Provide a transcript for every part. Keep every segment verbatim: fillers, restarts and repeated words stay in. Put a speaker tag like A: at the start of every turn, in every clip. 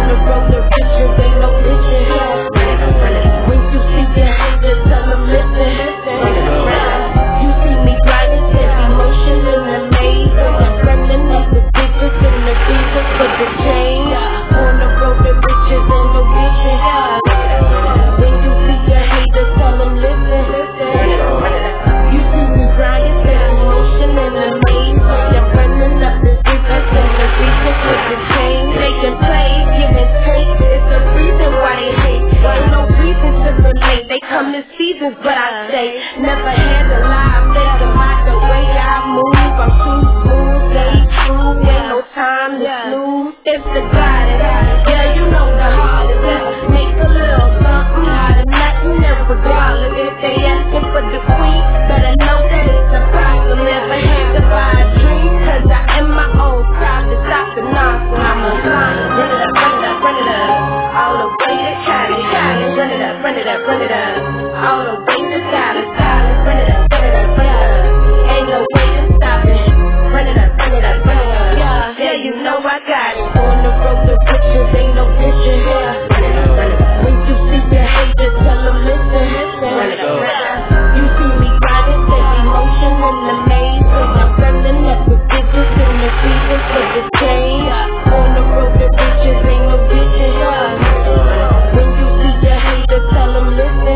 A: On the road to riches, ain't no bitches. When you see your haters, tell them listen. You see me grinding, there's emotion in the maze. I'm running up the digits and the reasons for the change. On the road to riches, ain't no bitches. When you see your haters, tell them listen. You see me grinding, there's emotion in the maze. I'm running up the digits and the reasons for the change. They can play, give and take. It's the reason why they hate. Ain't no reason to relate. They come in seasons, but I say never had a lie. Think about the way I move. I'm too smooth, stay true. Ain't no time to snooze. It's the goddess. Yeah, you know the hardest. Make a little something out of nothing. And regardless if they asking for the queen, better know that it's a problem. Never had to buy a dream, cause I am my own time to stop the nonsense. I'm a lion. Run it up, run it up, run it up. All the way to Cali, Cali. Run it up, run it up, run it up. All the way to Dallas, Dallas. Run it up, run it up, run it up. Ain't no way to stop it. Run it up, run it up, run it up. Yeah, yeah, you know I got it. On the road to riches, ain't no bitches. Yeah. Run it up, run it up. When you see your haters, tell them listen. Run it up, run it up. You see me grinding, there's emotion in the maze. Cause I'm running up the digits and the reasons for the change. On the road to riches, ain't no bitches. Yeah. When you see your haters, tell them listen.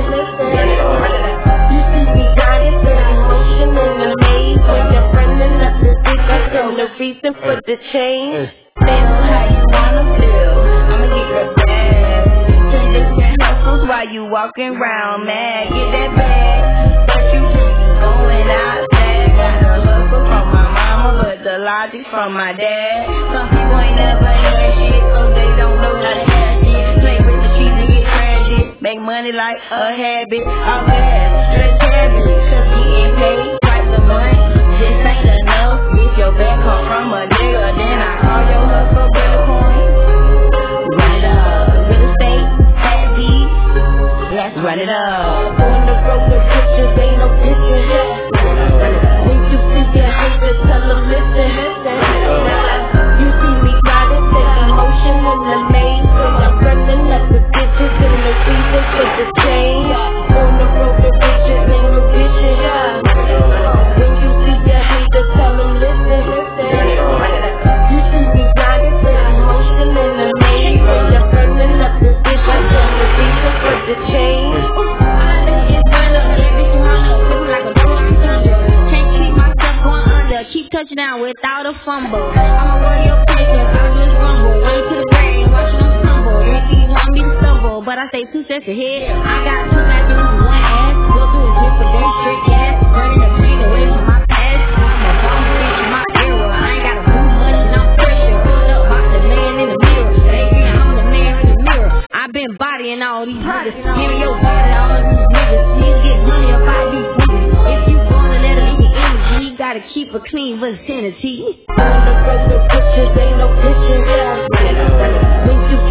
A: You see me grinding, there's emotion in the maze. Cause I'm running up the digits and the reason for the change.
B: Feel how you wanna feel. I'ma get that bag. Take the ten hustles while you walking around mad. Get that bag, but you just going out there. Got the hustle from my mama, but the logic from my dad. Some people ain't never had shit, so they don't know how to have shit. Play with the cheese and get tragic. Make money like a habit. I'm bad, straight habit. Cause getting paid twice a month just ain't enough. If your back come from a nigga, then I call your hustle Bitcoin. Run it up, real estate, happy. Let's run it up.
A: On the road to riches, ain't no bitches. When you see your haters, tell them listen. You see me grinding, there's emotion in the maze. Cause I'm running up the digits and the reasons for the change. On the road to riches, ain't no bitches. When you see your haters, tell them listen. You see me grinding, there's emotion in the maze. Cause I'm running up the digits and the reasons for the change.
B: Keep touchdown without a fumble. I'ma run your patience, I just rumble. Run to the brain, watching them stumble. Ricky want me to stumble, but I stay two steps ahead. I got two matches, one ass. Go to his hip for day straight gas. Running the pain away from my past. I'm a bomb bitch in my era. I ain't gotta do much and I'm pressure. Pulled up by the man in the mirror. They think I'm the man in the mirror. I've been bodying all these niggas. Giving your body all of these niggas. Please get money up out these niggas. If you gonna let her in your energy, you gotta keep her clean vicinity.
A: On the road to riches, ain't no bitches. When you